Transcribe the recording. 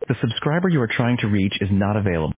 The subscriber you are trying to reach is not available.